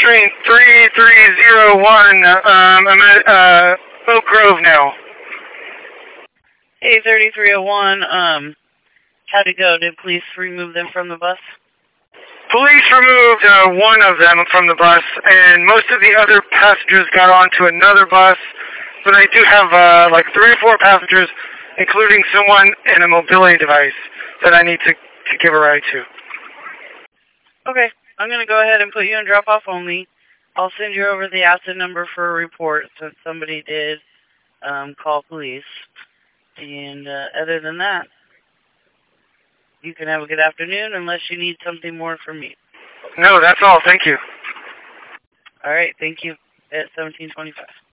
train 3301. I'm at Oak Grove now. Hey, 3301. How'd it go? Did police remove them from the bus? Police removed one of them from the bus, and most of the other passengers got onto another bus. But I do have like 3 or 4 passengers, including someone in a mobility device that I need to give a ride to. Okay, I'm going to go ahead and put you in drop-off only. I'll send you over the asset number for a report since somebody did call police. And other than that, you can have a good afternoon unless you need something more from me. No, that's all. Thank you. All right, thank you. At 1725.